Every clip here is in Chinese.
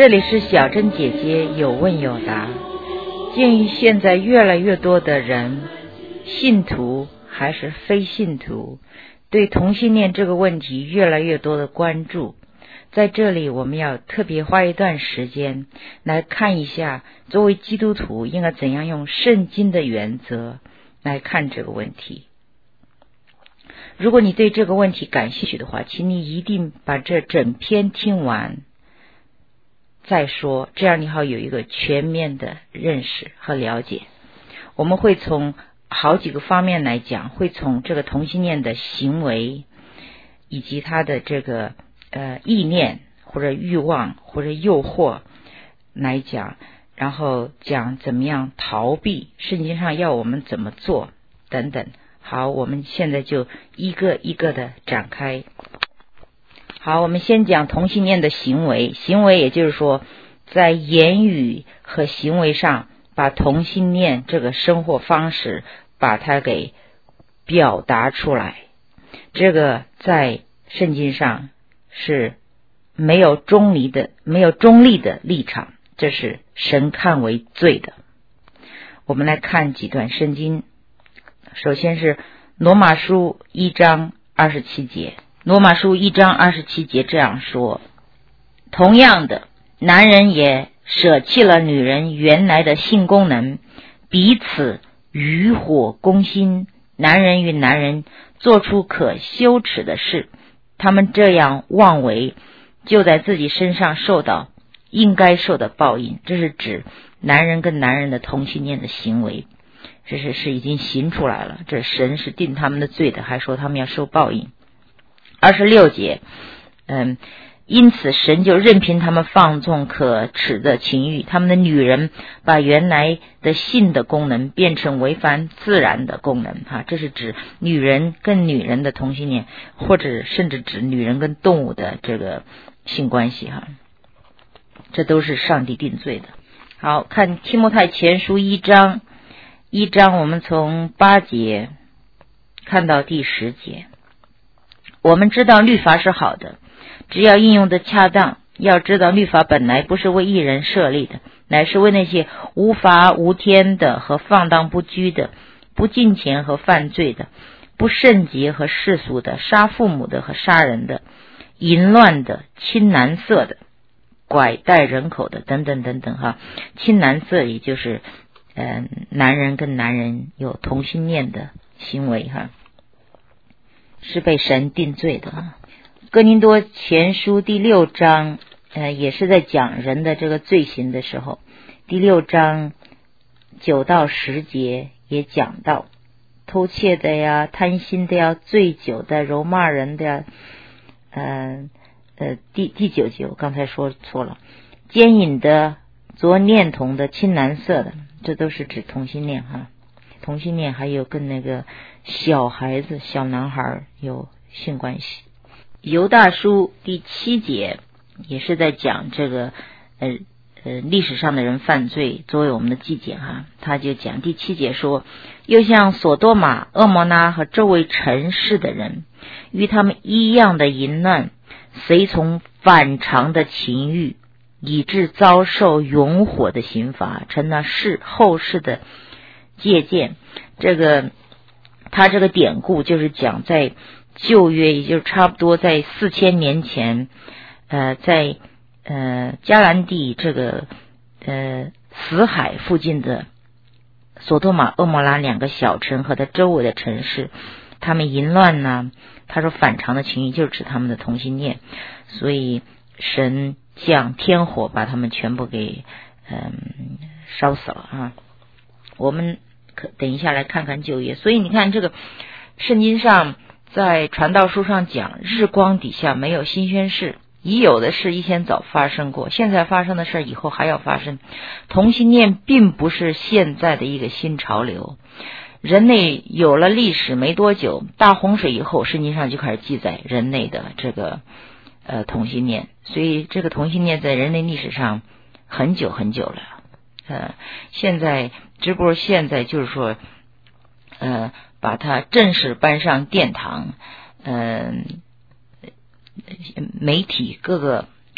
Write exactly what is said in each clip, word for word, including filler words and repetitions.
这里是小珍姐姐有问有答。鉴于现在越来越多的人，信徒还是非信徒，对同性恋这个问题越来越多的关注，在这里我们要特别花一段时间来看一下，作为基督徒应该怎样用圣经的原则来看这个问题。如果你对这个问题感兴趣的话，请你一定把这整篇听完再说，这样你好有一个全面的认识和了解。我们会从好几个方面来讲，会从这个同性恋的行为以及他的这个呃意念或者欲望或者诱惑来讲，然后讲怎么样逃避，圣经上要我们怎么做等等。好，我们现在就一个一个的展开。好，我们先讲同性恋的行为。行为也就是说，在言语和行为上把同性恋这个生活方式把它给表达出来，这个在圣经上是没有中立的没有中立的立场，这是神看为罪的。我们来看几段圣经。首先是罗马书一章二十七节，罗马书一章二十七节这样说：同样的，男人也舍弃了女人原来的性功能，彼此渔火攻心，男人与男人做出可羞耻的事，他们这样妄为，就在自己身上受到应该受的报应。这是指男人跟男人的同性恋的行为，这是是已经行出来了，这神是定他们的罪的，还说他们要受报应。二十六节，嗯，因此神就任凭他们放纵可耻的情欲，他们的女人把原来的性的功能变成违反自然的功能哈，这是指女人跟女人的同性恋，或者甚至指女人跟动物的这个性关系哈，这都是上帝定罪的。好，看提摩太前书一章一章，我们从八节看到第十节。我们知道律法是好的，只要应用的恰当。要知道律法本来不是为一人设立的，乃是为那些无法无天的和放荡不拘的，不敬虔和犯罪的，不圣洁和世俗的，杀父母的和杀人的，淫乱的，亲男色的，拐带人口的等等等等哈。亲男色也就是呃男人跟男人有同性恋的行为哈，是被神定罪的哈。哥林多前书第六章呃也是在讲人的这个罪行的时候，第六章九到十节也讲到偷窃的呀，贪心的呀，醉酒的，辱骂人的呀，呃呃第第九节我刚才说错了，奸淫的，作恋童的，亲男色的，这都是指同性恋哈。同性恋还有跟那个小孩子小男孩有性关系。犹大书第七节也是在讲这个呃呃历史上的人犯罪作为我们的纪检哈，他就讲第七节说，又像索多玛、蛾摩拉和周围城市的人，与他们一样的淫乱，随从反常的情欲，以致遭受永火的刑罚，成了世后世的借鉴。这个他这个典故就是讲在旧约，也就是差不多在四千年前，呃，在呃迦南地这个呃死海附近的索多玛、蛾摩拉两个小城和它周围的城市，他们淫乱呢，他说反常的情欲就是指他们的同性恋，所以神降天火把他们全部给嗯烧死了啊。我们可等一下来看看旧约。所以你看这个圣经上在传道书上讲，日光底下没有新鲜事，已有的事以前早发生过，现在发生的事以后还要发生。同性恋并不是现在的一个新潮流，人类有了历史没多久，大洪水以后圣经上就开始记载人类的这个呃同性恋，所以这个同性恋在人类历史上很久很久了。呃，现在只不过现在就是说呃把它正式搬上殿堂，嗯、呃，媒体各个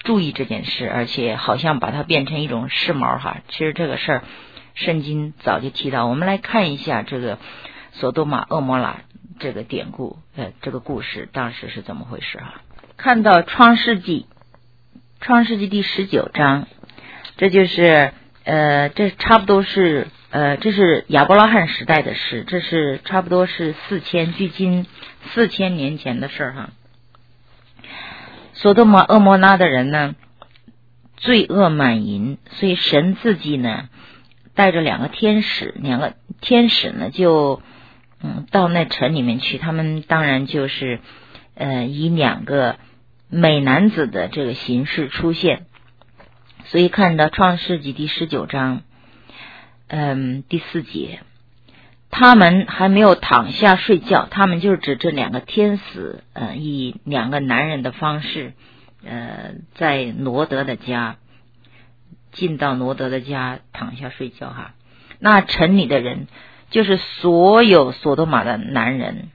注意这件事，而且好像把它变成一种时髦哈。其实这个事儿圣经早就提到。我们来看一下这个索多玛蛾摩拉这个典故，呃，这个故事当时是怎么回事哈？看到创世纪，创世纪第十九章，这就是呃，这差不多是呃，这是亚伯拉罕时代的事，这是差不多是四千距今四千年前的事哈。索多玛蛾摩拉的人呢，罪恶满盈，所以神自己呢带着两个天使，两个天使呢就嗯到那城里面去，他们当然就是呃以两个美男子的这个形式出现。所以看到创世纪第十九章嗯第四节，他们还没有躺下睡觉，他们就是指这两个天使呃以两个男人的方式呃在罗德的家进到罗德的家躺下睡觉哈。那城里的人就是所有索多玛的男人，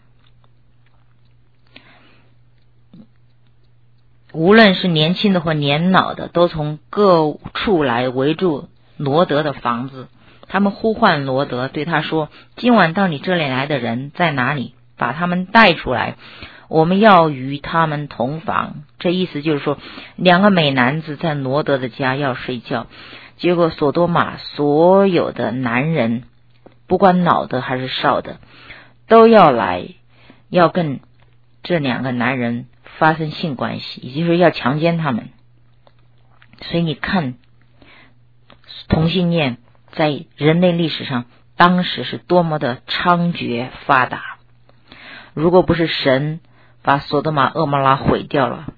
无论是年轻的或年老的，都从各处来围住罗德的房子。他们呼唤罗德，对他说，今晚到你这里来的人在哪里？把他们带出来，我们要与他们同房。这意思就是说，两个美男子在罗德的家要睡觉，结果索多玛所有的男人，不管老的还是少的，都要来，要跟这两个男人发生性关系，也就是要强奸他们。所以你看，同性恋在人类历史上当时是多么的猖獗发达。如果不是神把索多玛蛾摩拉毁掉了，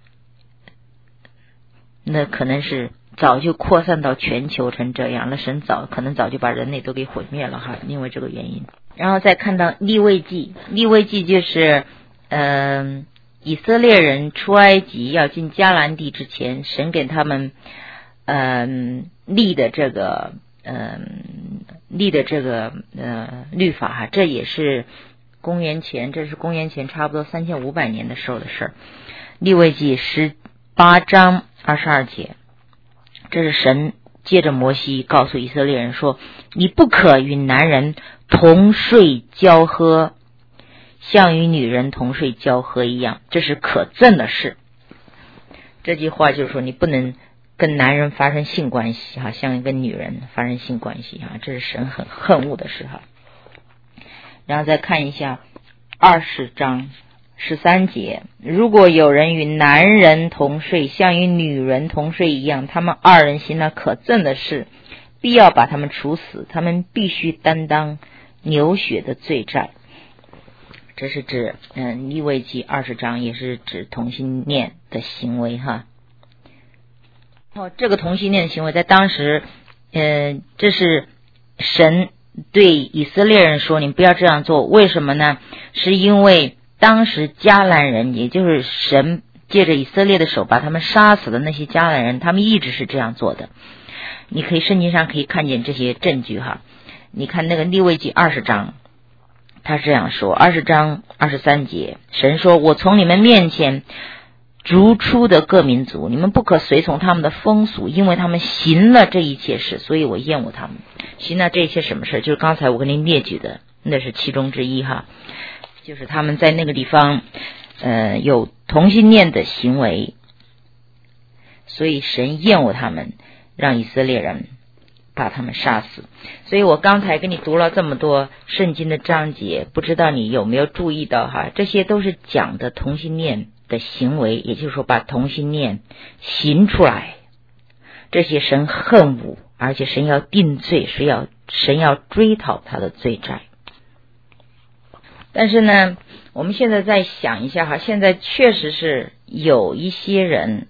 那可能是早就扩散到全球成这样，那神早可能早就把人类都给毁灭了哈，因为这个原因。然后再看到利未记，利未记就是嗯、呃，以色列人出埃及要进迦南地之前，神给他们嗯、呃、立的这个嗯、呃、立的这个呃律法哈，这也是公元前，这是公元前差不多三千五百年的时候的事儿。利未记十八章二十二节，这是神借着摩西告诉以色列人说，你不可与男人同睡交合，像与女人同睡交合一样，这是可憎的事。这句话就是说，你不能跟男人发生性关系哈，像跟女人发生性关系哈，这是神很恨恶的事哈。然后再看一下二十章十三节，如果有人与男人同睡，像与女人同睡一样，他们二人行了可憎的事，必要把他们处死，他们必须担当流血的罪债。这是指嗯利未记二十章，也是指同性恋的行为哈。哦，这个同性恋的行为在当时呃这是神对以色列人说，你不要这样做。为什么呢？是因为当时迦南人，也就是神借着以色列的手把他们杀死的那些迦南人，他们一直是这样做的。你可以圣经上可以看见这些证据哈。你看那个利未记二十章，他这样说，二十章二十三节，神说，我从你们面前逐出的各民族，你们不可随从他们的风俗，因为他们行了这一切事，所以我厌恶他们。行了这一切什么事？就是刚才我跟您列举的，那是其中之一哈。就是他们在那个地方呃有同性恋的行为，所以神厌恶他们，让以色列人把他们杀死。所以我刚才跟你读了这么多圣经的章节，不知道你有没有注意到哈，这些都是讲的同性恋的行为，也就是说把同性恋行出来，这些神恨恶，而且神要定罪，是要神要追讨他的罪债。但是呢，我们现在再想一下哈，现在确实是有一些人，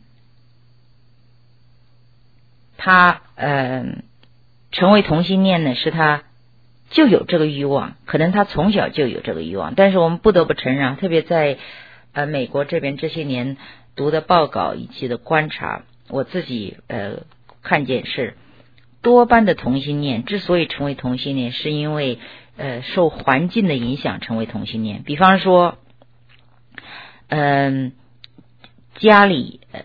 他呃成为同性恋呢，是他就有这个欲望，可能他从小就有这个欲望。但是我们不得不承认，特别在呃美国这边这些年读的报告以及的观察，我自己呃看见是多半的同性恋之所以成为同性恋，是因为呃受环境的影响成为同性恋。比方说嗯、呃、家里呃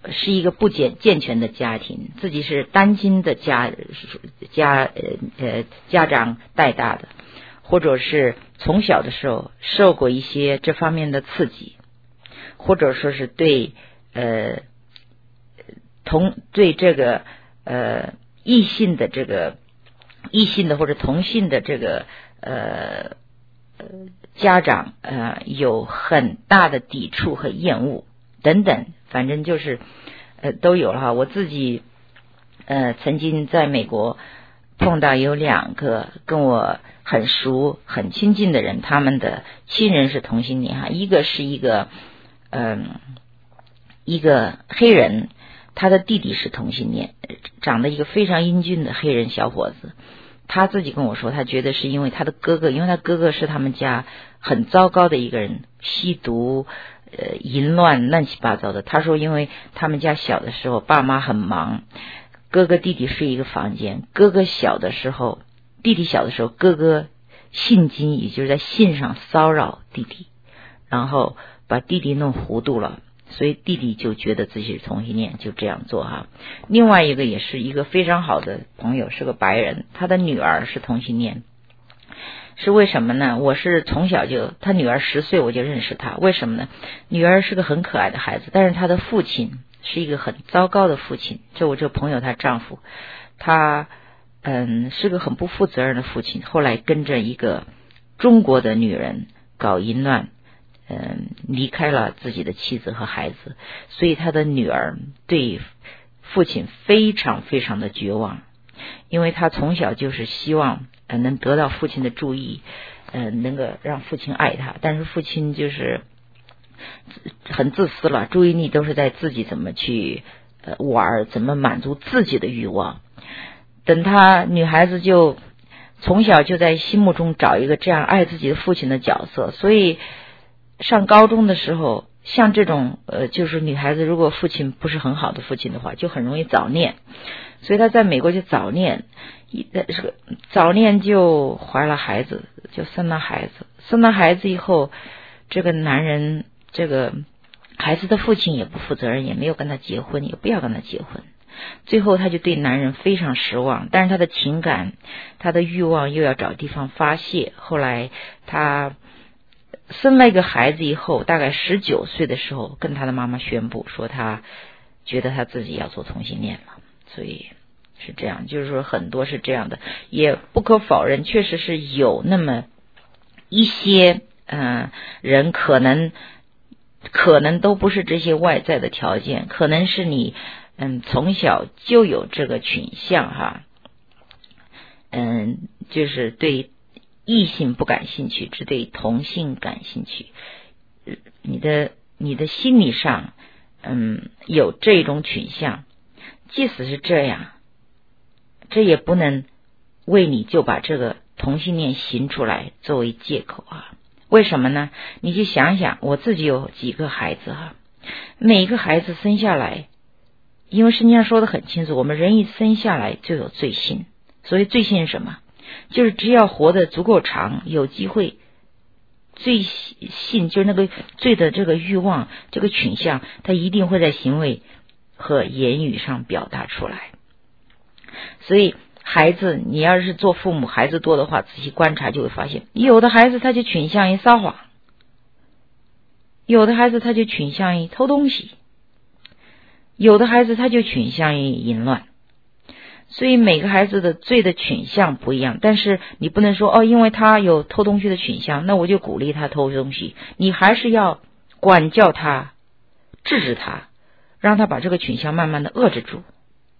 是一个不健健全的家庭，自己是单亲的家家呃呃家长带大的，或者是从小的时候受过一些这方面的刺激，或者说是对呃同对这个呃异性的这个异性的或者同性的这个呃家长呃有很大的抵触和厌恶等等，反正就是呃都有了哈。我自己呃曾经在美国碰到有两个跟我很熟很亲近的人，他们的亲人是同性恋哈，一个是一个嗯、呃、一个黑人，他的弟弟是同性恋，长得一个非常英俊的黑人小伙子。他自己跟我说，他觉得是因为他的哥哥，因为他哥哥是他们家很糟糕的一个人，吸毒呃淫乱乱七八糟的。他说因为他们家小的时候爸妈很忙，哥哥弟弟睡一个房间，哥哥小的时候弟弟小的时候哥哥性侵，也就是在性上骚扰弟弟，然后把弟弟弄糊涂了，所以弟弟就觉得自己是同性恋，就这样做哈。另外一个也是一个非常好的朋友，是个白人，他的女儿是同性恋。是为什么呢？我是从小就，他女儿十岁我就认识他，为什么呢？女儿是个很可爱的孩子，但是他的父亲是一个很糟糕的父亲，就我这个朋友她丈夫，他嗯是个很不负责任的父亲，后来跟着一个中国的女人搞淫乱，嗯，离开了自己的妻子和孩子，所以他的女儿对父亲非常非常的绝望，因为他从小就是希望呃能得到父亲的注意，呃能够让父亲爱他，但是父亲就是很自私了，注意力都是在自己怎么去呃玩，怎么满足自己的欲望。等他女孩子就从小就在心目中找一个这样爱自己的父亲的角色，所以上高中的时候，像这种呃，就是女孩子如果父亲不是很好的父亲的话，就很容易早恋，所以她在美国就早恋，这个早恋就怀了孩子，就生了孩子，生了孩子以后，这个男人这个孩子的父亲也不负责任，也没有跟他结婚，也不要跟他结婚，最后他就对男人非常失望，但是他的情感他的欲望又要找地方发泄，后来他生了一个孩子以后，大概十九岁的时候跟他的妈妈宣布说他觉得他自己要做同性恋了，所以是这样，就是说很多是这样的，也不可否认确实是有那么一些呃人可能可能都不是这些外在的条件，可能是你嗯从小就有这个倾向哈，嗯就是对异性不感兴趣，只对同性感兴趣，你的你的心理上嗯有这种倾向，即使是这样，这也不能为你就把这个同性恋行出来作为借口啊。为什么呢？你去想想，我自己有几个孩子哈，每一个孩子生下来，因为圣经上说的很清楚，我们人一生下来就有罪性，所以罪性是什么？就是只要活得足够长，有机会罪性就是那个罪的这个欲望这个倾向，它一定会在行为和言语上表达出来。所以孩子你要是做父母孩子多的话，仔细观察就会发现，有的孩子他就倾向于撒谎，有的孩子他就倾向于偷东西，有的孩子他就倾向于淫乱。所以每个孩子的罪的倾向不一样，但是你不能说哦，因为他有偷东西的倾向，那我就鼓励他偷东西，你还是要管教他，制止他，让他把这个倾向慢慢的遏制住。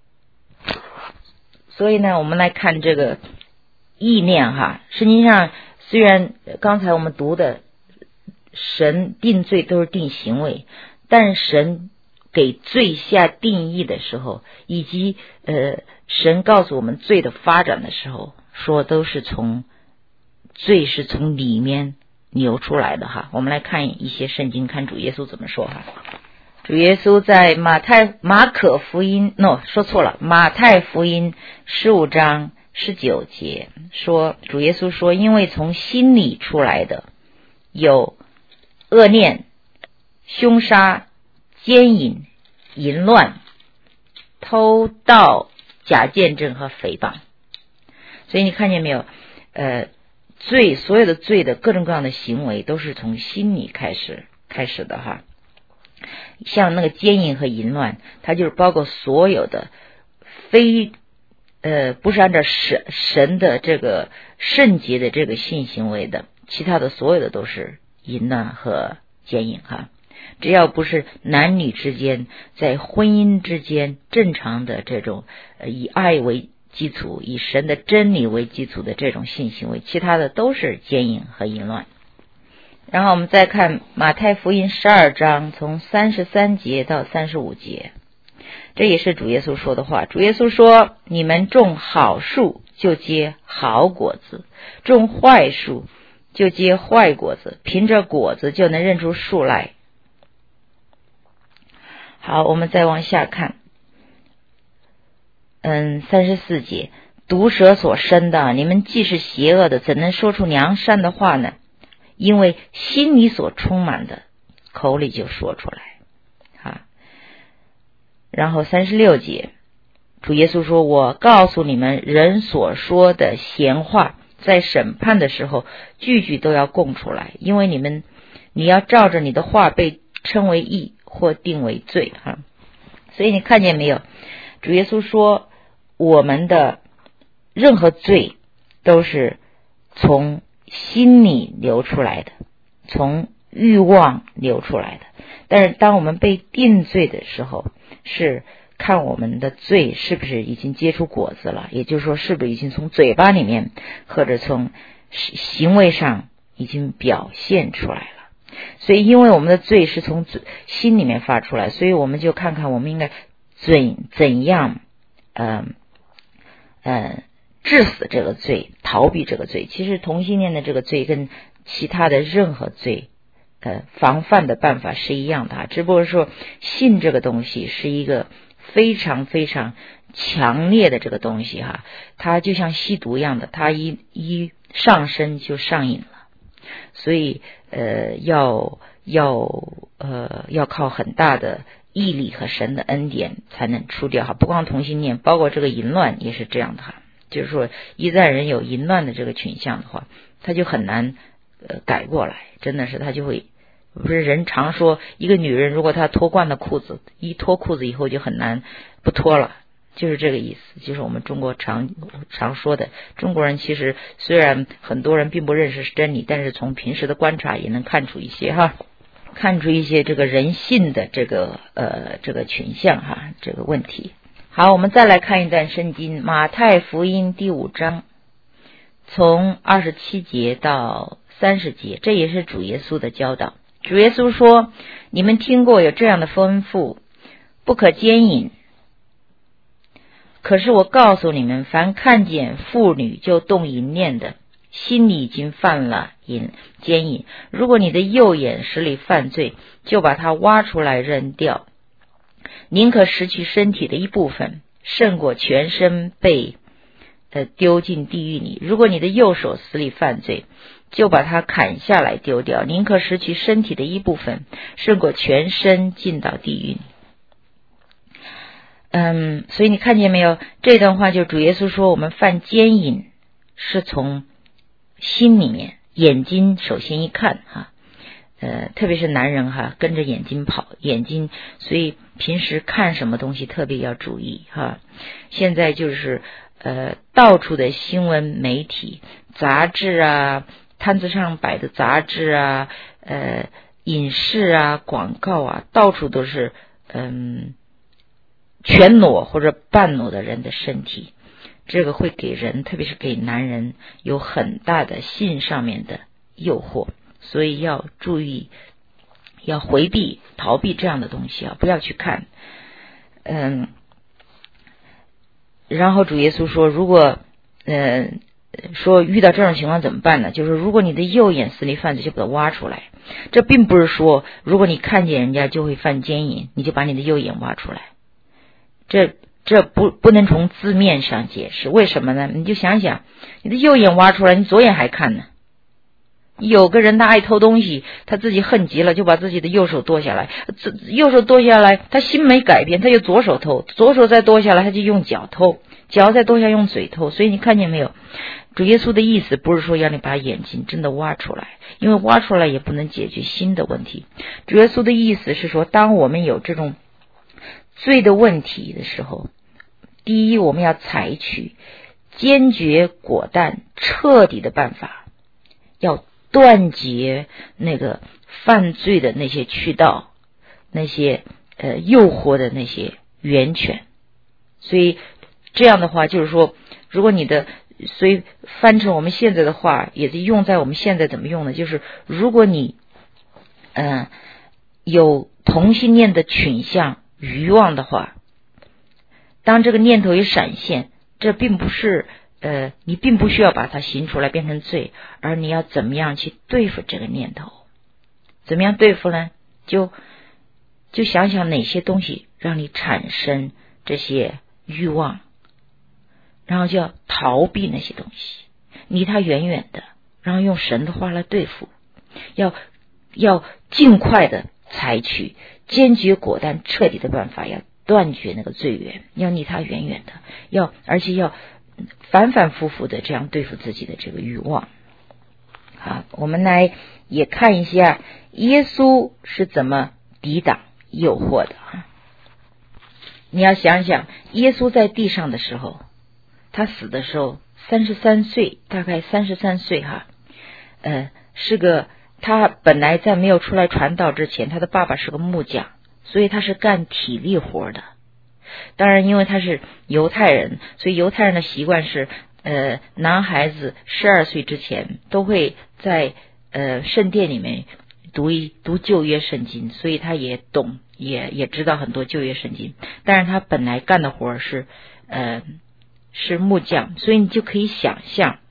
所以呢，我们来看这个意念哈，圣经上虽然刚才我们读的神定罪都是定行为，但是神给罪下定义的时候，以及呃神告诉我们罪的发展的时候，说都是从罪是从里面流出来的哈。我们来看一些圣经，看主耶稣怎么说哈。主耶稣在马太马可福音 no 说错了马太福音十五章十九节说，主耶稣说，因为从心里出来的有恶念、凶杀、奸淫、 淫乱、偷盗、假见证和诽谤。所以你看见没有，呃，罪，所有的罪的各种各样的行为都是从心里开始开始的哈。像那个奸淫和淫乱，它就是包括所有的非呃不是按照神神的这个圣洁的这个性行为的，其他的所有的都是淫乱和奸淫哈。只要不是男女之间在婚姻之间正常的这种呃以爱为基础，以神的真理为基础的这种性行为，其他的都是奸淫和淫乱。然后我们再看马太福音十二章从三十三节到三十五节，这也是主耶稣说的话。主耶稣说，你们种好树就结好果子，种坏树就结坏果子，凭着果子就能认出树来。好，我们再往下看，嗯，三十四节，毒蛇所生的，你们既是邪恶的，怎能说出良善的话呢？因为心里所充满的，口里就说出来啊。然后三十六节，主耶稣说，我告诉你们，人所说的闲话，在审判的时候句句都要供出来，因为你们你要照着你的话被称为义或定为罪哈。所以你看见没有，主耶稣说我们的任何罪都是从心里流出来的，从欲望流出来的。但是当我们被定罪的时候，是看我们的罪是不是已经结出果子了，也就是说是不是已经从嘴巴里面或者从行为上已经表现出来了。所以因为我们的罪是从心里面发出来，所以我们就看看我们应该怎怎样呃呃治死这个罪，逃避这个罪。其实同性恋的这个罪跟其他的任何罪呃防范的办法是一样的，只不过说性这个东西是一个非常非常强烈的这个东西哈，它就像吸毒一样的，它一一上身就上瘾了。所以呃要要呃要靠很大的毅力和神的恩典才能除掉哈。不光同性恋，包括这个淫乱也是这样的哈。就是说一旦人有淫乱的这个倾向的话，他就很难呃改过来，真的是他就会，不是人常说一个女人如果她脱惯了裤子，一脱裤子以后就很难不脱了，就是这个意思。就是我们中国常常说的，中国人其实虽然很多人并不认识真理，但是从平时的观察也能看出一些哈，看出一些这个人性的这个呃这个群像哈，这个问题。好，我们再来看一段圣经，马太福音第五章从二十七节到三十节，这也是主耶稣的教导。主耶稣说，你们听过有这样的吩咐，不可奸淫。可是我告诉你们，凡看见妇女就动淫念的，心里已经犯了淫奸淫。如果你的右眼使你犯罪，就把它挖出来扔掉，宁可失去身体的一部分，胜过全身被呃丢进地狱里。如果你的右手使你犯罪，就把它砍下来丢掉，宁可失去身体的一部分，胜过全身进到地狱里。嗯，所以你看见没有，这段话就主耶稣说，我们犯奸淫是从心里面，眼睛首先一看哈，呃，特别是男人哈，跟着眼睛跑，眼睛，所以平时看什么东西特别要注意哈。现在就是呃，到处的新闻媒体、杂志啊，摊子上摆的杂志啊，呃，影视啊，广告啊，到处都是嗯。全裸或者半裸的人的身体，这个会给人，特别是给男人有很大的性上面的诱惑，所以要注意，要回避逃避这样的东西啊，不要去看。嗯，然后主耶稣说，如果嗯、呃、说遇到这种情况怎么办呢？就是如果你的右眼使你犯罪，就把它挖出来。这并不是说如果你看见人家就会犯奸淫，你就把你的右眼挖出来。这这不不能从字面上解释，为什么呢？你就想想，你的右眼挖出来，你左眼还看呢， 有个人他爱偷东西，他自己恨极了，就把自己的右手剁下来，右手剁下来，他心没改变，他就左手偷，左手再剁下来，他就用脚偷，脚再剁下用嘴偷。所以你看见没有，主耶稣的意思不是说要你把眼睛真的挖出来，因为挖出来也不能解决新的问题。主耶稣的意思是说，当我们有这种罪的问题的时候，第一，我们要采取坚决果断彻底的办法，要断绝那个犯罪的那些渠道，那些呃诱惑的那些源泉。所以这样的话就是说，如果你的，所以翻成我们现在的话，也是用在我们现在怎么用呢？就是如果你嗯、呃、有同性恋的倾向欲望的话，当这个念头一闪现，这并不是呃，你并不需要把它行出来变成罪，而你要怎么样去对付这个念头？怎么样对付呢？就就想想哪些东西让你产生这些欲望，然后就要逃避那些东西，离它远远的，然后用神的话来对付，要要尽快的采取坚决果断彻底的办法，要断绝那个罪源，要离它远远的，要而且要反反复复的这样对付自己的这个欲望。好，我们来也看一下耶稣是怎么抵挡诱惑的。你要想想耶稣在地上的时候，他死的时候三十三岁，大概三十三岁哈，呃，是个他本来在没有出来传道之前，他的爸爸是个木匠，所以他是干体力活的。当然因为他是犹太人，所以犹太人的习惯是呃，男孩子十二岁之前都会在呃圣殿里面读一读旧约圣经，所以他也懂也也知道很多旧约圣经。但是他本来干的活是呃是木匠，所以你就可以想象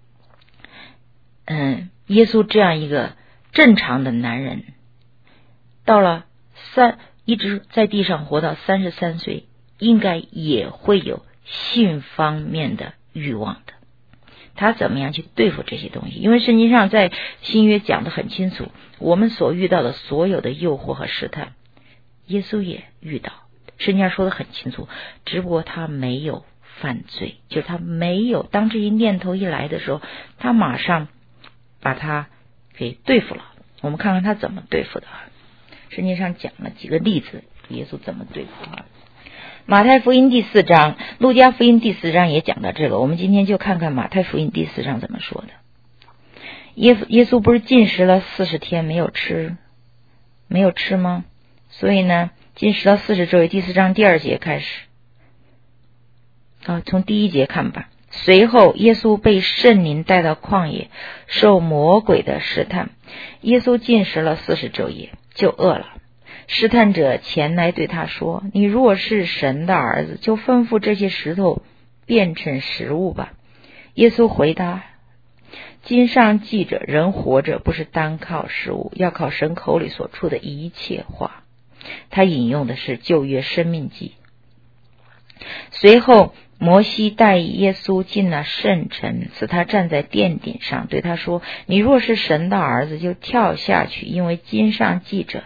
嗯、呃，耶稣这样一个正常的男人，到了三一直在地上活到三十三岁，应该也会有性方面的欲望的。他怎么样去对付这些东西？因为圣经上在新约讲得很清楚，我们所遇到的所有的诱惑和试探，耶稣也遇到，圣经上说得很清楚，只不过他没有犯罪，就是他没有，当这些念头一来的时候，他马上把他给对付了。我们看看他怎么对付的。圣经上讲了几个例子，耶稣怎么对付啊？马太福音第四章，路加福音第四章也讲到这个，我们今天就看看马太福音第四章怎么说的。耶耶稣不是禁食了四十天没有吃没有吃吗？所以呢，禁食到四十昼夜，第四章第二节开始啊，从第一节看吧。随后耶稣被圣灵带到旷野，受魔鬼的试探。耶稣禁食了四十昼夜，就饿了。试探者前来对他说，你若是神的儿子，就吩咐这些石头变成食物吧。耶稣回答，经上记着，人活着不是单靠食物，要靠神口里所出的一切话。他引用的是旧约生命记。随后摩西带耶稣进了圣城，使他站在殿顶上，对他说，你若是神的儿子，就跳下去，因为经上记着，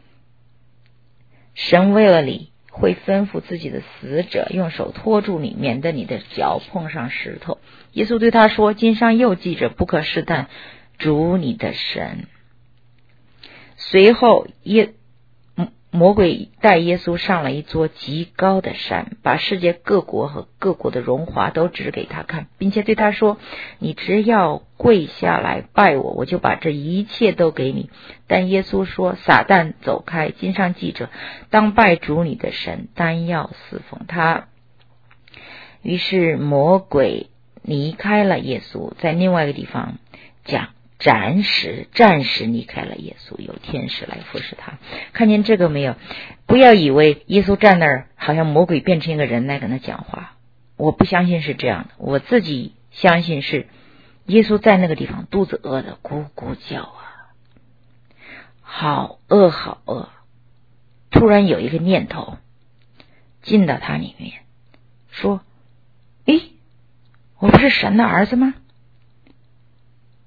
神为了你会吩咐自己的使者用手托住你，免得你的脚碰上石头。耶稣对他说，经上又记着，不可试探主你的神。随后耶魔鬼带耶稣上了一座极高的山，把世界各国和各国的荣华都指给他看，并且对他说，你只要跪下来拜我，我就把这一切都给你。但耶稣说，撒旦走开，经上记着，当拜主你的神，单要侍奉他。于是魔鬼离开了耶稣，在另外一个地方讲暂时暂时离开了耶稣，有天使来服侍他。看见这个没有？不要以为耶稣站那儿好像魔鬼变成一个人来跟他讲话，我不相信是这样的。我自己相信是耶稣在那个地方肚子饿得咕咕叫啊，好饿好饿。突然有一个念头进到他里面，说，诶，我不是神的儿子吗？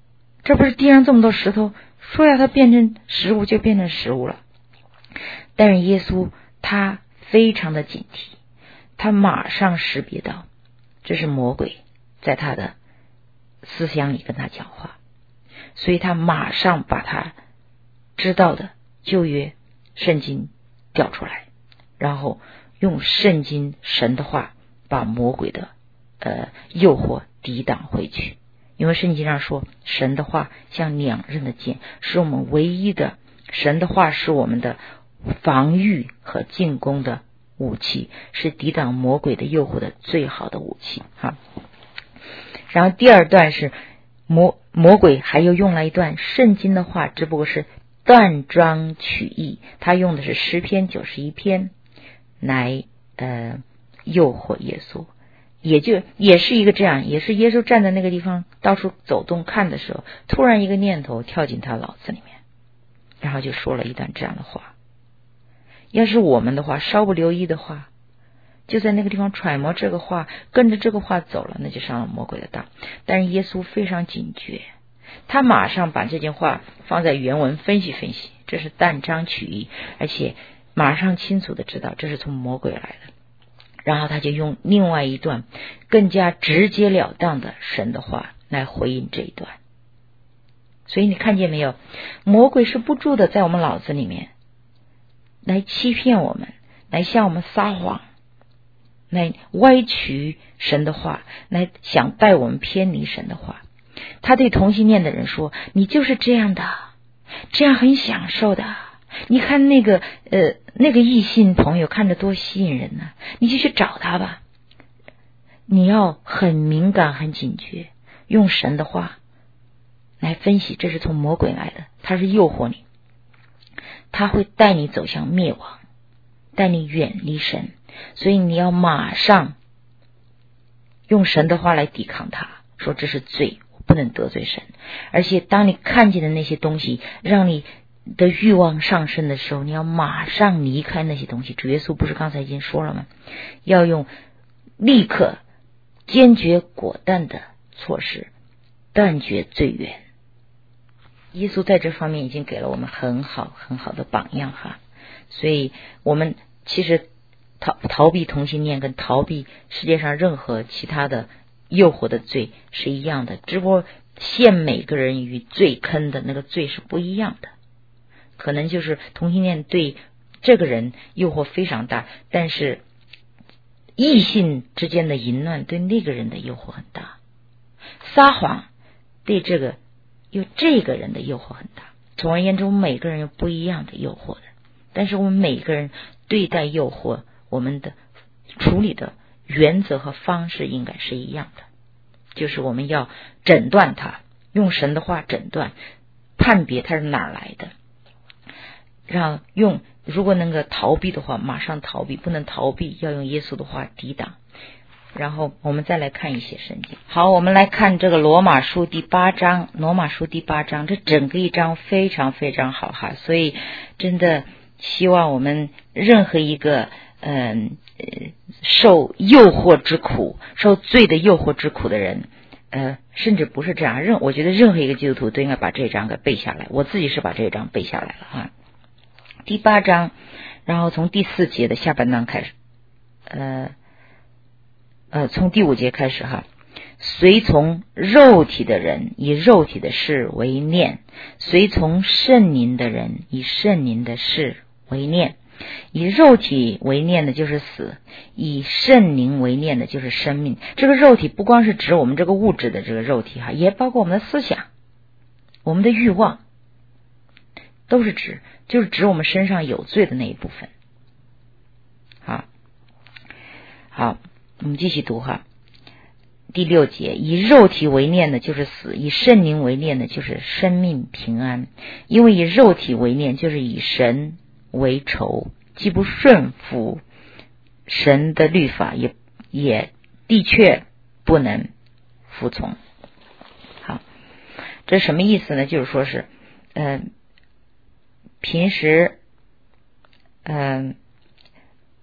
这不是地上这么多石头，说要它变成食物就变成食物了。但是耶稣他非常的警惕，他马上识别到这是魔鬼在他的思想里跟他讲话，所以他马上把他知道的旧约圣经调出来，然后用圣经神的话把魔鬼的呃诱惑抵挡回去。因为圣经上说神的话像两刃的剑，是我们唯一的，神的话是我们的防御和进攻的武器，是抵挡魔鬼的诱惑的最好的武器哈。然后第二段是魔魔鬼还又用了一段圣经的话，只不过是断章取义，他用的是诗篇九十一篇来呃诱惑耶稣，也就也是一个这样，也是耶稣站在那个地方到处走动看的时候，突然一个念头跳进他脑子里面，然后就说了一段这样的话。要是我们的话，稍不留意的话，就在那个地方揣摩这个话，跟着这个话走了，那就上了魔鬼的当。但是耶稣非常警觉，他马上把这件话放在原文分析分析，这是断章取义，而且马上清楚的知道这是从魔鬼来的。然后他就用另外一段更加直截了当的神的话来回应这一段。所以你看见没有，魔鬼是不住的在我们脑子里面来欺骗我们，来向我们撒谎，来歪曲神的话，来想带我们偏离神的话。他对同性恋的人说，你就是这样的，这样很享受的，你看那个呃那个异性朋友看着多吸引人呢、啊，你就去找他吧。你要很敏感很警觉，用神的话来分析，这是从魔鬼来的，他是诱惑你，他会带你走向灭亡，带你远离神，所以你要马上用神的话来抵抗他，说这是罪，我不能得罪神。而且当你看见的那些东西让你的欲望上升的时候，你要马上离开那些东西。主耶稣不是刚才已经说了吗？要用立刻坚决果断的措施断绝罪缘。耶稣在这方面已经给了我们很好很好的榜样哈，所以我们其实逃逃避同性恋跟逃避世界上任何其他的诱惑的罪是一样的，只不过陷每个人于罪坑的那个罪是不一样的。可能就是同性恋对这个人诱惑非常大，但是异性之间的淫乱对那个人的诱惑很大，撒谎对这个有这个人的诱惑很大。总而言之，我们每个人有不一样的诱惑的，但是我们每个人对待诱惑，我们的处理的原则和方式应该是一样的，就是我们要诊断它，用神的话诊断，判别它是哪儿来的，让用如果能够逃避的话马上逃避，不能逃避要用耶稣的话抵挡。然后我们再来看一些圣经。好，我们来看这个罗马书第八章，罗马书第八章，这整个一章非常非常好哈，所以真的希望我们任何一个嗯、呃、受诱惑之苦，受罪的诱惑之苦的人，呃，甚至不是这样，任我觉得任何一个基督徒都应该把这一章给背下来，我自己是把这一章背下来了啊。第八章，然后从第四节的下半段开始，呃呃，从第五节开始哈。随从肉体的人以肉体的事为念，随从圣灵的人以圣灵的事为念。以肉体为念的就是死，以圣灵为念的就是生命。这个肉体不光是指我们这个物质的这个肉体哈，也包括我们的思想，我们的欲望，都是指就是指我们身上有罪的那一部分。好，好，我们继续读哈。第六节，以肉体为念的就是死，以圣灵为念的就是生命平安。因为以肉体为念就是以神为仇，既不顺服神的律法，也也的确不能服从。好，这什么意思呢？就是说是呃平时嗯、呃、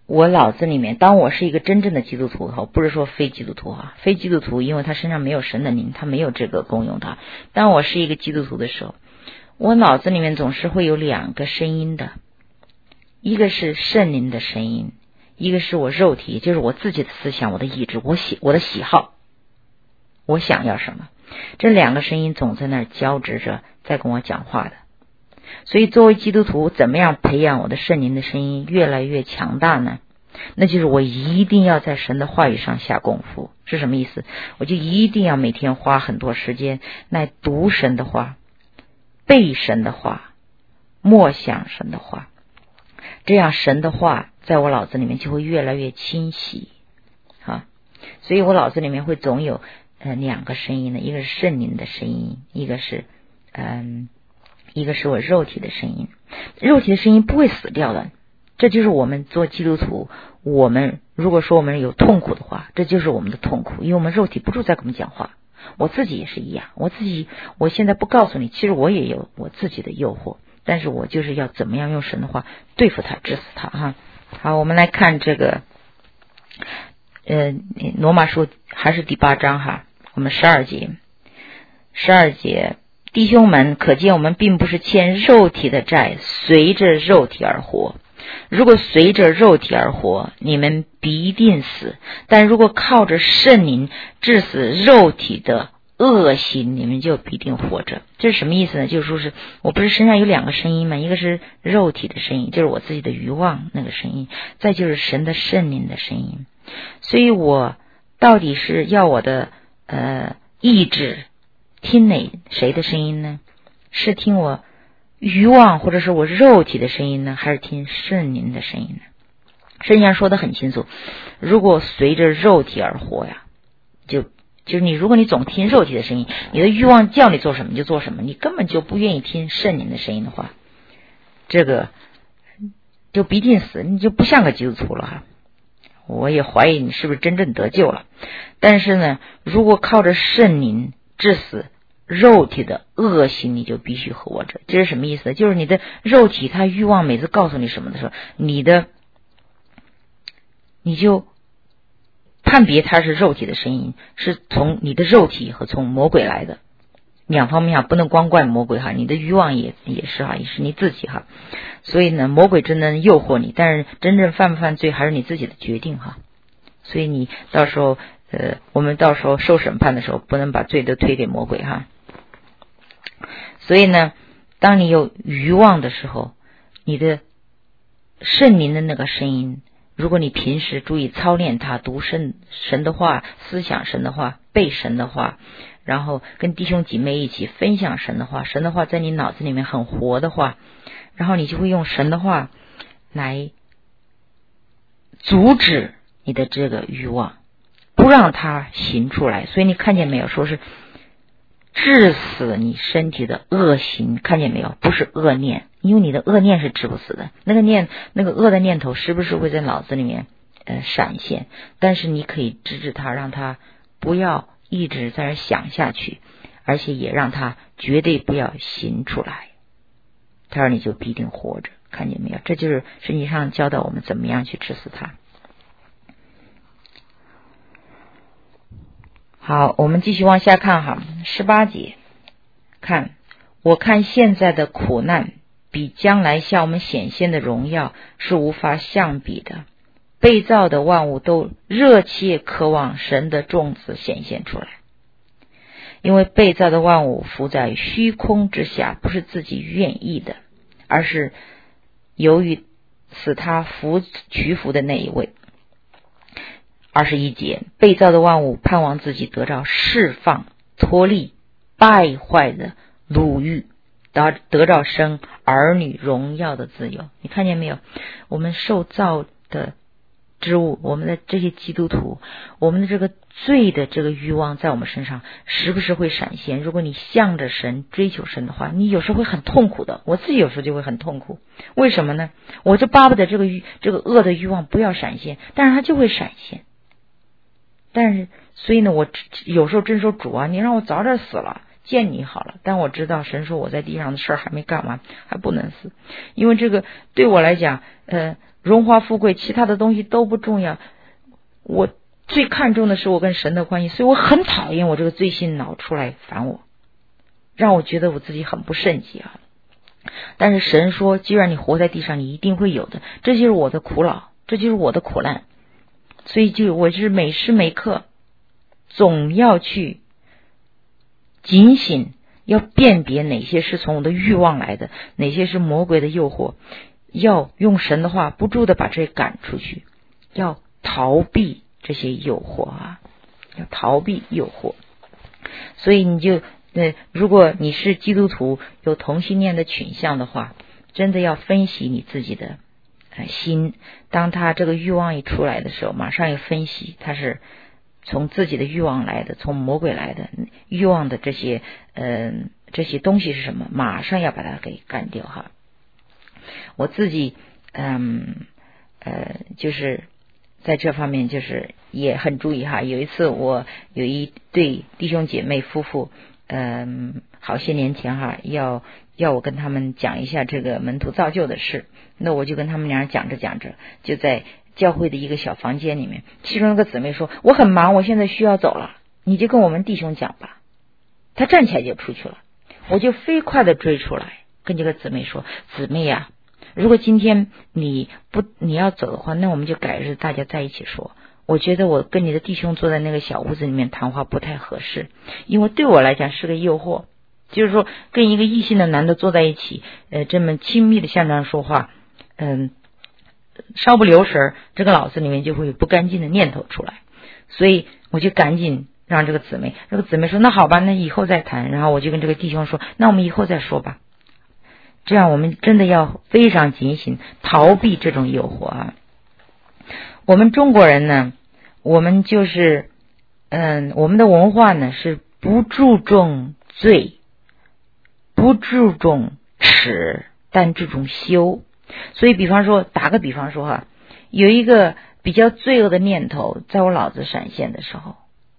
我脑子里面，当我是一个真正的基督徒哈，不是说非基督徒哈，非基督徒因为他身上没有神的灵，他没有这个功用的。当我是一个基督徒的时候，我脑子里面总是会有两个声音的，一个是圣灵的声音，一个是我肉体，就是我自己的思想，我的意志，我喜我的喜好，我想要什么，这两个声音总在那儿交织着，在跟我讲话的。所以作为基督徒，怎么样培养我的圣灵的声音越来越强大呢？那就是我一定要在神的话语上下功夫。是什么意思？我就一定要每天花很多时间来读神的话，背神的话，默想神的话，这样神的话在我脑子里面就会越来越清晰啊。所以我脑子里面会总有呃两个声音呢，一个是圣灵的声音，一个是嗯。一个是我肉体的声音，肉体的声音不会死掉的，这就是我们做基督徒，我们如果说我们有痛苦的话，这就是我们的痛苦，因为我们肉体不住在跟我们讲话。我自己也是一样，我自己我现在不告诉你，其实我也有我自己的诱惑，但是我就是要怎么样用神的话对付他，治死他哈。好，我们来看这个呃罗马书还是第八章哈，我们十二节十二节弟兄们，可见我们并不是欠肉体的债，随着肉体而活。如果随着肉体而活，你们必定死；但如果靠着圣灵治死肉体的恶行，你们就必定活着。这是什么意思呢？就是说是我不是身上有两个声音吗？一个是肉体的声音，就是我自己的欲望那个声音，再就是神的圣灵的声音。所以我到底是要我的呃意志听哪谁的声音呢？是听我欲望或者是我肉体的声音呢，还是听圣灵的声音呢？圣经上说得很清楚，如果随着肉体而活呀，就就是你如果你总听肉体的声音，你的欲望叫你做什么就做什么，你根本就不愿意听圣灵的声音的话，这个就必定死，你就不像个基督徒了。我也怀疑你是不是真正得救了。但是呢，如果靠着圣灵致死肉体的恶行，你就必须活着。这是什么意思？就是你的肉体它欲望每次告诉你什么的时候，你的你就判别它是肉体的声音，是从你的肉体和从魔鬼来的。两方面啊，不能光怪魔鬼哈，你的欲望也也是哈，也是你自己哈。所以呢，魔鬼真能诱惑你，但是真正犯不犯罪还是你自己的决定哈。所以你到时候呃，我们到时候受审判的时候，不能把罪都推给魔鬼哈。所以呢，当你有欲望的时候，你的圣灵的那个声音，如果你平时注意操练它，读神神的话，思想神的话，背神的话，然后跟弟兄姐妹一起分享神的话，神的话在你脑子里面很活的话，然后你就会用神的话来阻止你的这个欲望，不让它行出来。所以你看见没有，说是治死你身体的恶行，看见没有？不是恶念，因为你的恶念是治不死的，那个念那个恶的念头时不时会在脑子里面呃闪现，但是你可以制止它，让它不要一直在这想下去，而且也让它绝对不要行出来，他说你就必定活着。看见没有？这就是圣经上教导我们怎么样去治死它。好，我们继续往下看哈，十八节，看，我看现在的苦难比将来向我们显现的荣耀是无法相比的。被造的万物都热切渴望神的种子显现出来，因为被造的万物伏在虚空之下，不是自己愿意的，而是由于使他服屈服的那一位。二十一节，被造的万物盼望自己得到释放，脱离败坏的掳欲，得得到生儿女荣耀的自由。你看见没有？我们受造的之物，我们的这些基督徒，我们的这个罪的这个欲望在我们身上时不时会闪现。如果你向着神追求神的话，你有时候会很痛苦的。我自己有时候就会很痛苦，为什么呢？我就巴不得这个欲这个恶的欲望不要闪现，但是它就会闪现。但是所以呢，我有时候真说主啊，你让我早点死了，见你好了。但我知道神说我在地上的事儿还没干完，还不能死，因为这个对我来讲呃荣华富贵，其他的东西都不重要，我最看重的是我跟神的关系，所以我很讨厌我这个罪心脑出来烦我，让我觉得我自己很不圣洁啊。但是神说，既然你活在地上，你一定会有的，这就是我的苦恼，这就是我的苦难，所以就我就是每时每刻总要去警醒，要辨别哪些是从我的欲望来的，哪些是魔鬼的诱惑，要用神的话不住的把这些赶出去，要逃避这些诱惑啊，要逃避诱惑。所以你就呃，如果你是基督徒有同性恋的倾向的话，真的要分析你自己的、呃、心，当他这个欲望一出来的时候，马上要分析他是从自己的欲望来的，从魔鬼来的，欲望的这些呃这些东西是什么，马上要把它给干掉哈。我自己嗯呃就是在这方面就是也很注意哈。有一次我有一对弟兄姐妹夫妇，嗯，好些年前哈，要要我跟他们讲一下这个门徒造就的事，那我就跟他们俩讲着讲着，就在教会的一个小房间里面，其中一个姊妹说，我很忙，我现在需要走了，你就跟我们弟兄讲吧。他站起来就出去了，我就飞快的追出来，跟这个姊妹说，姊妹呀、啊，如果今天你不你要走的话，那我们就改日大家在一起说。我觉得我跟你的弟兄坐在那个小屋子里面谈话不太合适，因为对我来讲是个诱惑，就是说跟一个异性的男的坐在一起，呃，这么亲密的像这样说话，嗯，稍不留神，这个脑子里面就会有不干净的念头出来，所以我就赶紧让这个姊妹，这个姊妹说那好吧，那以后再谈。然后我就跟这个弟兄说，那我们以后再说吧。这样我们真的要非常警醒，逃避这种诱惑啊。我们中国人呢，我们就是嗯，我们的文化呢是不注重罪，不注重耻，但注重修。所以比方说打个比方说哈，有一个比较罪恶的念头在我脑子闪现的时候，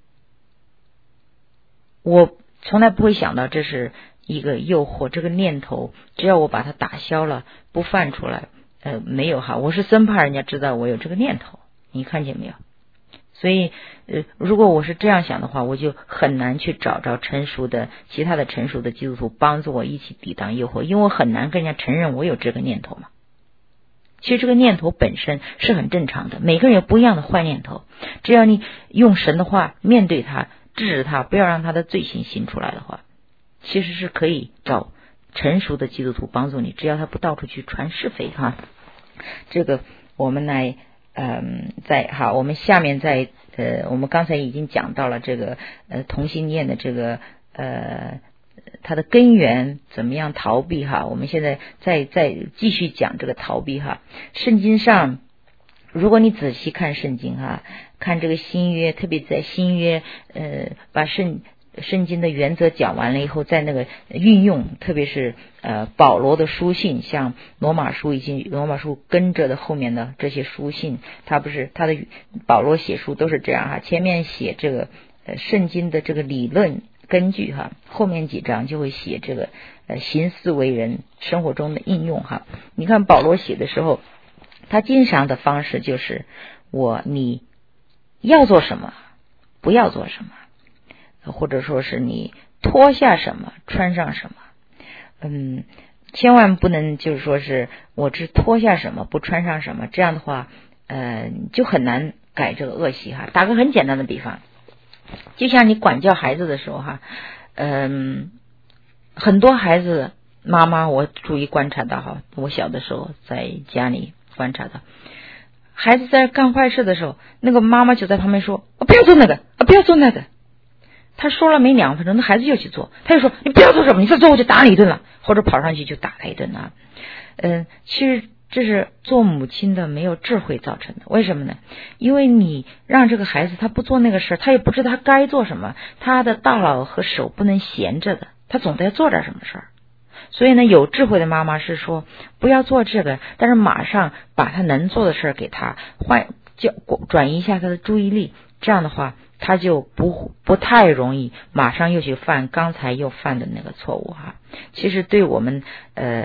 我从来不会想到这是一个诱惑，这个念头只要我把它打消了，不犯出来，呃，没有哈，我是生怕人家知道我有这个念头，你看见没有？所以呃，如果我是这样想的话，我就很难去找着成熟的其他的成熟的基督徒帮助我一起抵挡诱惑，因为我很难跟人家承认我有这个念头嘛。其实这个念头本身是很正常的，每个人有不一样的坏念头，只要你用神的话面对它，制止它，不要让他的罪行行出来的话，其实是可以找成熟的基督徒帮助你，只要他不到处去传是非哈。这个我们来嗯，在好，我们下面在呃，我们刚才已经讲到了这个呃同性恋的这个呃它的根源怎么样逃避哈。我们现在再再继续讲这个逃避哈。圣经上，如果你仔细看圣经哈，看这个新约，特别在新约呃把圣圣经的原则讲完了以后，在那个运用，特别是呃保罗的书信，像罗马书以及罗马书跟着的后面的这些书信，他不是他的保罗写书都是这样哈，前面写这个呃圣经的这个理论根据哈，后面几章就会写这个呃行事为人生活中的应用哈。你看保罗写的时候，他经常的方式就是我你要做什么，不要做什么。或者说是你脱下什么穿上什么，嗯，千万不能就是说是我只脱下什么不穿上什么，这样的话呃就很难改这个恶习哈。打个很简单的比方，就像你管教孩子的时候哈，嗯，很多孩子妈妈我注意观察到哈，我小的时候在家里观察到，孩子在干坏事的时候，那个妈妈就在旁边说、哦、不要做那个、哦、不要做那个，他说了没两分钟，那孩子又去做，他就说你不要做什么，你再做我就打你一顿了，或者跑上去就打他一顿啊。嗯，其实这是做母亲的没有智慧造成的。为什么呢？因为你让这个孩子他不做那个事，他也不知道他该做什么，他的大脑和手不能闲着的，他总得要做点什么事儿。所以呢，有智慧的妈妈是说不要做这个，但是马上把他能做的事给他换，就转移一下他的注意力，这样的话他就不不太容易马上又去犯刚才又犯的那个错误哈。其实对我们呃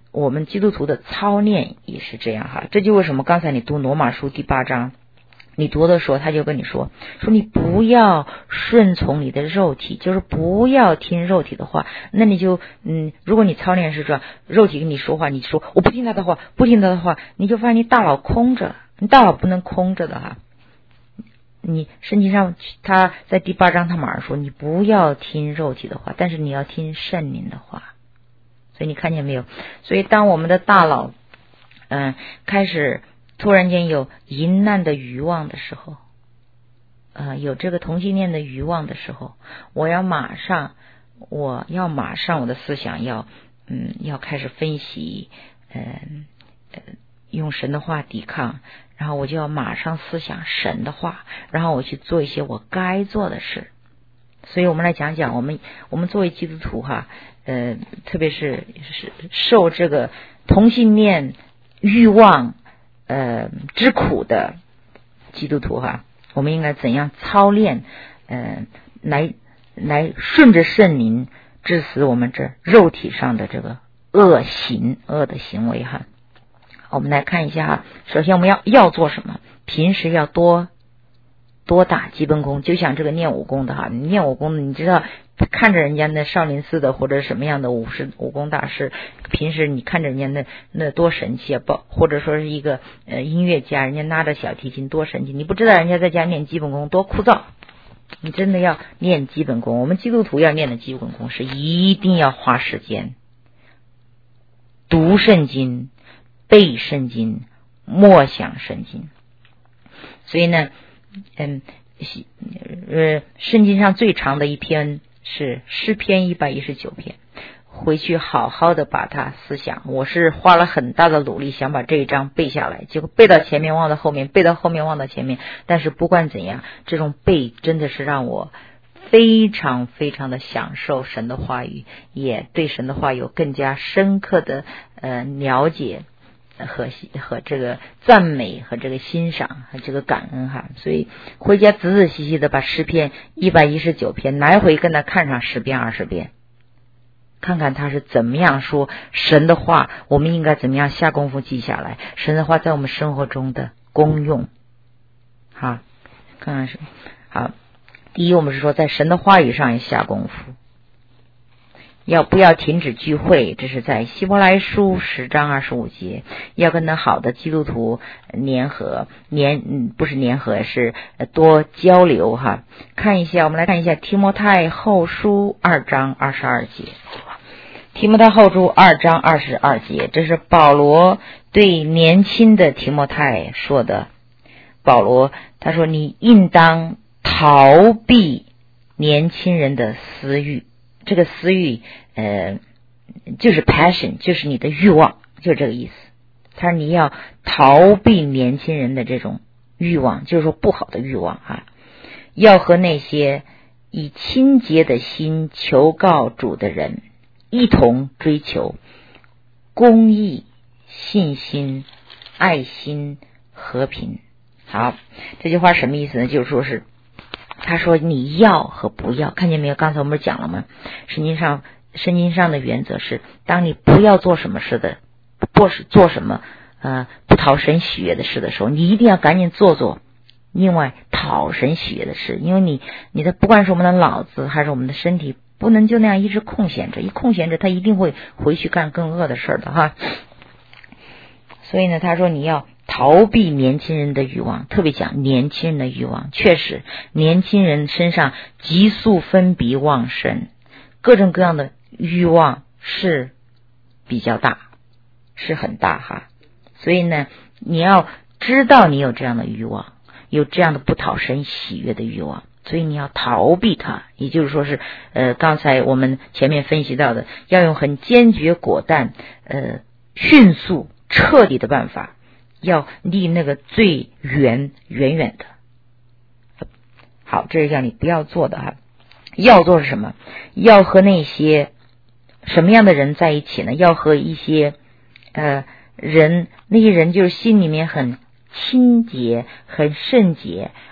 我们基督徒的操练也是这样哈。这就为什么刚才你读罗马书第八章，你读的时候他就跟你说说你不要顺从你的肉体，就是不要听肉体的话。那你就嗯，如果你操练是说肉体跟你说话，你说我不听他的话，不听他的话，你就发现你大脑空着，你大脑不能空着的哈。你圣经上他在第八章他马上说你不要听肉体的话，但是你要听圣灵的话。所以你看见没有？所以当我们的大脑嗯开始突然间有淫乱的欲望的时候，呃有这个同性恋的欲望的时候，我要马上我要马上我的思想要嗯要开始分析嗯呃用神的话抵抗，然后我就要马上思想神的话，然后我去做一些我该做的事。所以我们来讲讲我们我们作为基督徒哈，呃特别是是受这个同性恋欲望呃之苦的基督徒哈，我们应该怎样操练呃来来顺着圣灵致死我们这肉体上的这个恶行恶的行为哈。我们来看一下哈，首先我们要要做什么？平时要多多打基本功，就像这个练武功的哈，你练武功的，你知道看着人家那少林寺的或者什么样的武士武功大师，平时你看着人家那那多神气啊，不或者说是一个呃音乐家，人家拿着小提琴多神气，你不知道人家在家练基本功多枯燥。你真的要练基本功，我们基督徒要练的基本功是一定要花时间读圣经、背圣经、默想圣经。所以呢嗯，呃，圣经上最长的一篇是诗篇一百一十九篇，回去好好的把它思想。我是花了很大的努力想把这一章背下来，结果背到前面忘到后面，背到后面忘到前面。但是不管怎样，这种背真的是让我非常非常的享受神的话语，也对神的话有更加深刻的呃了解。和和这个赞美和这个欣赏和这个感恩哈，所以回家仔仔细细的把诗篇一百一十九篇来回跟他看上十遍二十遍，看看他是怎么样说神的话，我们应该怎么样下功夫记下来神的话在我们生活中的功用。好，看看是好。第一，我们是说在神的话语上也下功夫。要不要停止聚会？这是在希伯来书十章二十五节。要跟那好的基督徒联合，联嗯不是联合，是多交流哈。看一下，我们来看一下提摩太后书二章二十二节。提摩太后书二章二十二节，这是保罗对年轻的提摩太说的。保罗他说：“你应当逃避年轻人的私欲。”这个私欲呃就是 passion， 就是你的欲望，就这个意思。他说你要逃避年轻人的这种欲望，就是说不好的欲望啊，要和那些以清洁的心求告主的人一同追求公义、信心、爱心、和平。好，这句话什么意思呢？就是说是他说你要和不要，看见没有？刚才我们讲了吗？圣经上圣经上的原则是，当你不要做什么事的，不是做什么呃不讨神喜悦的事的时候，你一定要赶紧做做另外讨神喜悦的事。因为你你的不管是我们的脑子还是我们的身体，不能就那样一直空闲着，一空闲着他一定会回去干更恶的事的哈。所以呢，他说你要逃避年轻人的欲望，特别讲年轻人的欲望。确实年轻人身上激素分泌旺盛，各种各样的欲望是比较大，是很大哈。所以呢，你要知道你有这样的欲望，有这样的不讨神喜悦的欲望，所以你要逃避它。也就是说是呃，刚才我们前面分析到的，要用很坚决果断呃迅速彻底的办法，要离那个最远远远的。好，这是叫你不要做的哈。要做是什么？要和那些什么样的人在一起呢？要和一些呃人，那些人就是心里面很清洁、很圣洁，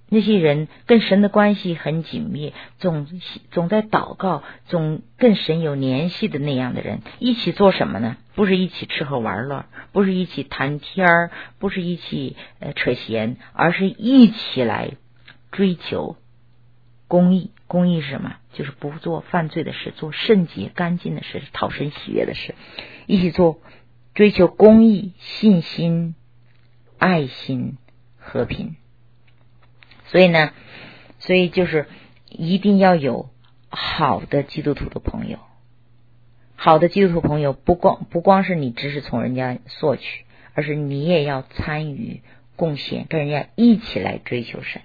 那些人跟神的关系很紧密，总总在祷告，总跟神有联系的那样的人，一起做什么呢？不是一起吃喝玩乐，不是一起谈天儿，不是一起呃扯闲，而是一起来追求公义。公义是什么？就是不做犯罪的事，做圣洁干净的事，讨神喜悦的事，一起做，追求公义、信心、爱心、和平。所以呢，所以就是一定要有好的基督徒的朋友。好的基督徒朋友不光不光是你只是从人家索取，而是你也要参与贡献，跟人家一起来追求神。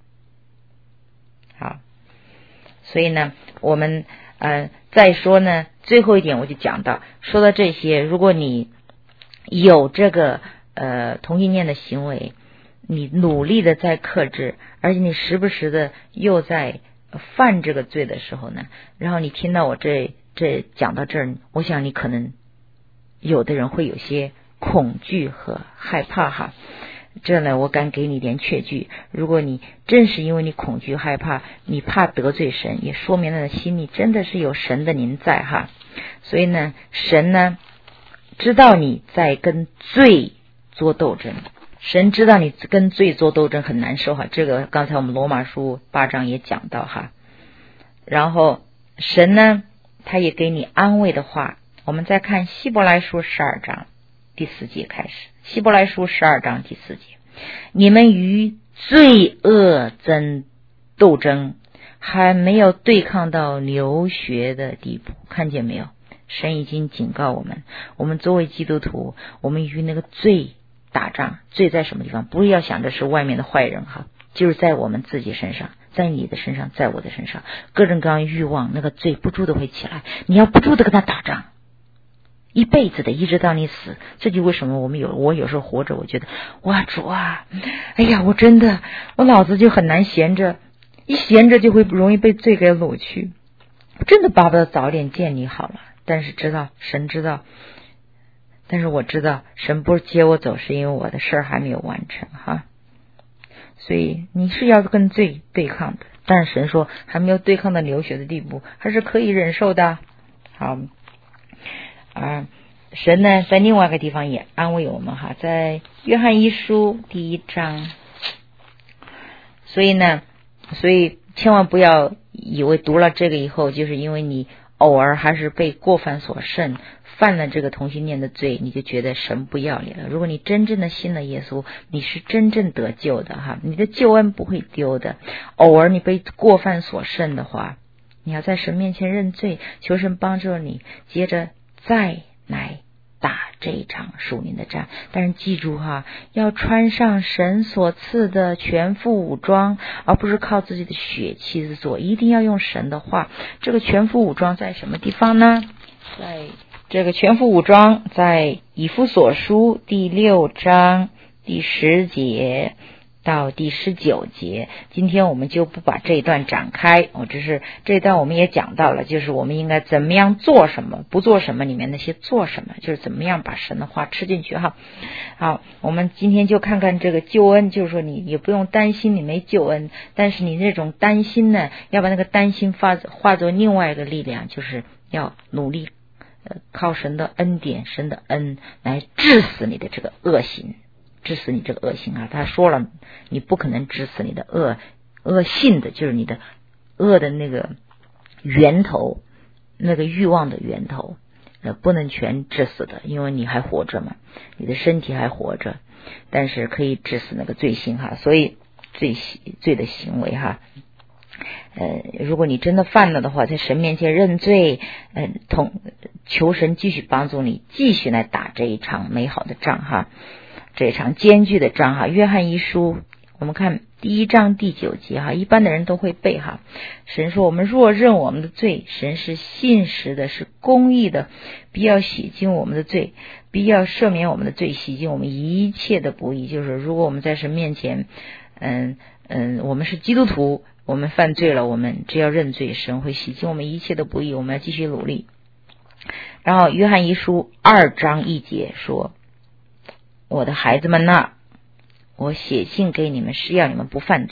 好，所以呢，我们呃再说呢，最后一点我就讲到，说到这些，如果你有这个呃同性恋的行为，你努力的在克制，而且你时不时的又在犯这个罪的时候呢，然后你听到我这这讲到这儿，我想你可能有的人会有些恐惧和害怕哈。这呢，我敢给你一点确据，如果你正是因为你恐惧害怕，你怕得罪神，也说明了你心里真的是有神的灵在哈。所以呢，神呢知道你在跟罪做斗争，神知道你跟罪做斗争很难受哈，这个刚才我们罗马书八章也讲到哈。然后神呢，他也给你安慰的话，我们再看希伯来书十二章第四节开始，希伯来书十二章第四节，你们与罪恶争斗争，还没有对抗到流血的地步，看见没有？神已经警告我们，我们作为基督徒，我们与那个罪打仗。罪在什么地方？不要想着是外面的坏人哈，就是在我们自己身上，在你的身上，在我的身上，各种各样欲望，那个罪不住的会起来，你要不住的跟他打仗，一辈子的，一直到你死。这就为什么我们有我有时候活着，我觉得哇主啊，哎呀，我真的我脑子就很难闲着，一闲着就会容易被罪给掳去。我真的巴不得早点见你好了，但是知道神知道，但是我知道神不是接我走，是因为我的事儿还没有完成哈。所以你是要跟罪对抗的，但是神说还没有对抗到流血的地步，还是可以忍受的。好啊，神呢在另外一个地方也安慰我们哈，在约翰一书第一章。所以呢，所以千万不要以为读了这个以后，就是因为你偶尔还是被过犯所胜，犯了这个同性恋的罪，你就觉得神不要你了。如果你真正的信了耶稣，你是真正得救的哈，你的救恩不会丢的。偶尔你被过犯所胜的话，你要在神面前认罪，求神帮助你，接着再来打这一场属灵的战。但是记住哈，要穿上神所赐的全副武装，而不是靠自己的血气子做，一定要用神的话。这个全副武装在什么地方呢？在这个全副武装在以弗所书第六章第十节到第十九节。今天我们就不把这一段展开，我只是这一段我们也讲到了，就是我们应该怎么样做什么，不做什么里面那些做什么，就是怎么样把神的话吃进去哈。好，我们今天就看看这个救恩，就是说你也不用担心你没救恩，但是你那种担心呢，要把那个担心化化作另外一个力量，就是要努力呃，靠神的恩典，神的恩来治死你的这个恶行，治死你这个恶行啊！他说了，你不可能治死你的恶恶性的，就是你的恶的那个源头，那个欲望的源头，呃，不能全治死的，因为你还活着嘛，你的身体还活着，但是可以治死那个罪行哈。所以罪罪的行为哈。呃，如果你真的犯了的话，在神面前认罪，呃，同求神继续帮助你，继续来打这一场美好的仗哈，这一场艰巨的仗哈。约翰一书，我们看第一章第九节哈，一般的人都会背哈。神说：“我们若认我们的罪，神是信实的，是公义的，必要洗净我们的罪，必要赦免我们的罪，洗净我们一切的不义。”就是如果我们在神面前，嗯嗯，我们是基督徒。我们犯罪了，我们只要认罪，神会洗净我们一切的不义，我们要继续努力。然后约翰一书二章一节说：“我的孩子们呐，我写信给你们是要你们不犯罪，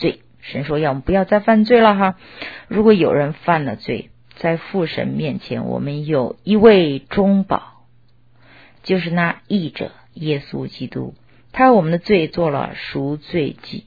神说要我们不要再犯罪了哈。如果有人犯了罪，在父神面前我们有一位中保，就是那义者耶稣基督，他为我们的罪做了赎罪祭。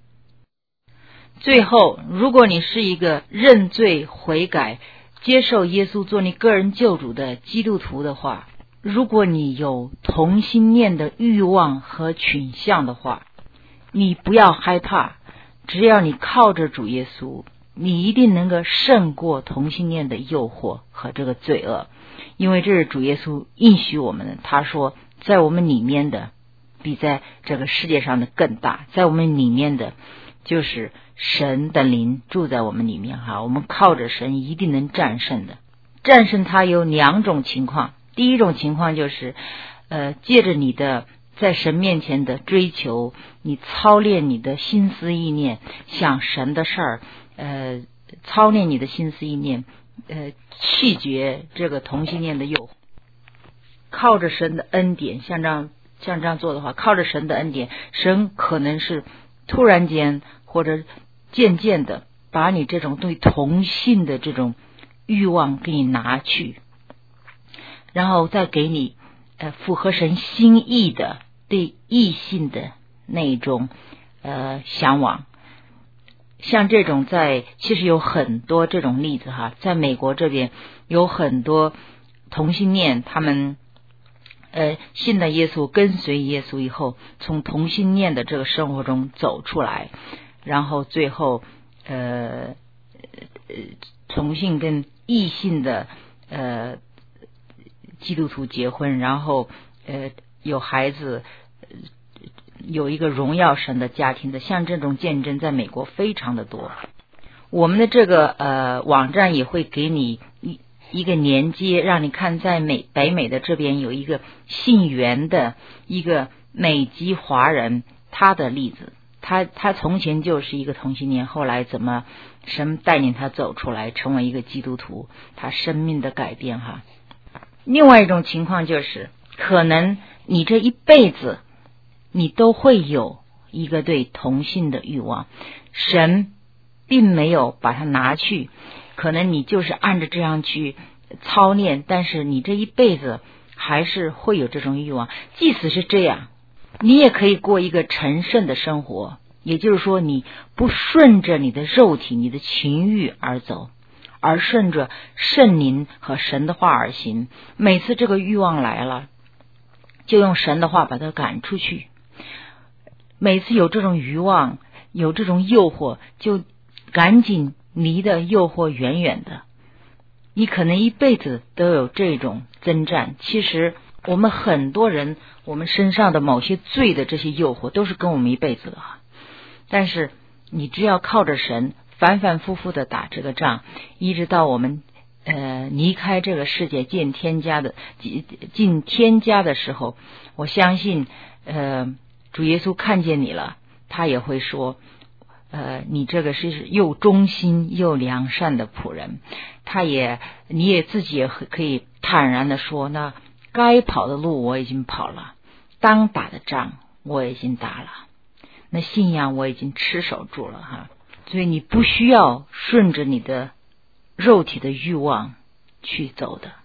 最后，如果你是一个认罪悔改接受耶稣做你个人救主的基督徒的话，如果你有同性恋的欲望和倾向的话，你不要害怕，只要你靠着主耶稣，你一定能够胜过同性恋的诱惑和这个罪恶，因为这是主耶稣应许我们的。他说在我们里面的比在这个世界上的更大，在我们里面的就是神的灵住在我们里面哈，我们靠着神一定能战胜的。战胜它有两种情况，第一种情况就是呃，借着你的在神面前的追求，你操练你的心思意念，想神的事儿，呃，操练你的心思意念，呃，拒绝这个同性恋的诱惑，靠着神的恩典，像这样像这样做的话，靠着神的恩典，神可能是突然间或者渐渐的把你这种对同性的这种欲望给你拿去，然后再给你呃符合神心意的对异性的那种呃向往。像这种在其实有很多这种例子哈，在美国这边有很多同性恋，他们呃信了耶稣，跟随耶稣以后，从同性恋的这个生活中走出来，然后最后呃呃同性跟异性的呃基督徒结婚，然后呃有孩子，有一个荣耀神的家庭的，像这种见证在美国非常的多。我们的这个呃网站也会给你一一个连接，让你看在美北美的这边有一个姓袁的一个美籍华人，他的例子，他他从前就是一个同性恋，后来怎么神带领他走出来成为一个基督徒，他生命的改变哈。另外一种情况就是可能你这一辈子你都会有一个对同性的欲望，神并没有把它拿去，可能你就是按着这样去操练，但是你这一辈子还是会有这种欲望。即使是这样，你也可以过一个成圣的生活，也就是说你不顺着你的肉体你的情欲而走，而顺着圣灵和神的话而行。每次这个欲望来了，就用神的话把它赶出去。每次有这种欲望，有这种诱惑，就赶紧离的诱惑远远的。你可能一辈子都有这种征战。其实我们很多人，我们身上的某些罪的这些诱惑都是跟我们一辈子的，但是你只要靠着神反反复复的打这个仗，一直到我们呃离开这个世界进天家的进天家的时候，我相信呃主耶稣看见你了，他也会说呃你这个是又忠心又良善的仆人。他也你也自己也可以坦然的说，那该跑的路我已经跑了，当打的仗我已经打了，那信仰我已经持守住了哈。所以你不需要顺着你的肉体的欲望去走的，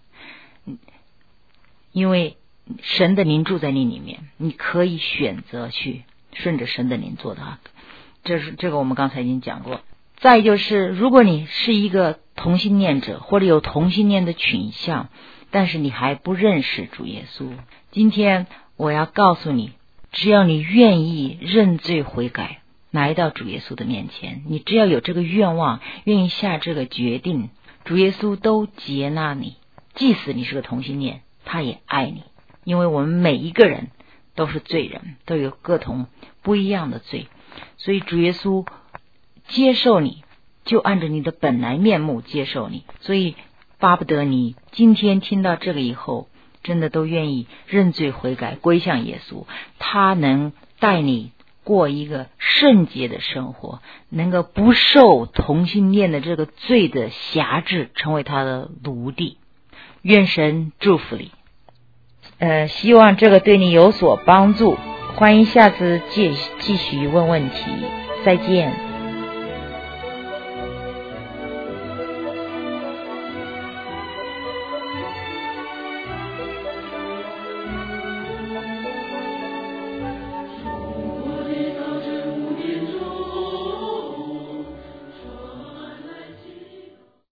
因为神的灵住在你里面，你可以选择去顺着神的灵做的。这是这个我们刚才已经讲过。再就是如果你是一个同性恋者，或者有同性恋的倾向，但是你还不认识主耶稣，今天我要告诉你，只要你愿意认罪悔改，来到主耶稣的面前，你只要有这个愿望，愿意下这个决定，主耶稣都接纳你。即使你是个同性恋，他也爱你，因为我们每一个人都是罪人，都有各同不一样的罪，所以主耶稣接受你，就按着你的本来面目接受你。所以巴不得你今天听到这个以后，真的都愿意认罪悔改，归向耶稣，他能带你过一个圣洁的生活，能够不受同性恋的这个罪的辖制，成为他的奴隶。愿神祝福你。呃，希望这个对你有所帮助。欢迎下次继继续问问题。再见。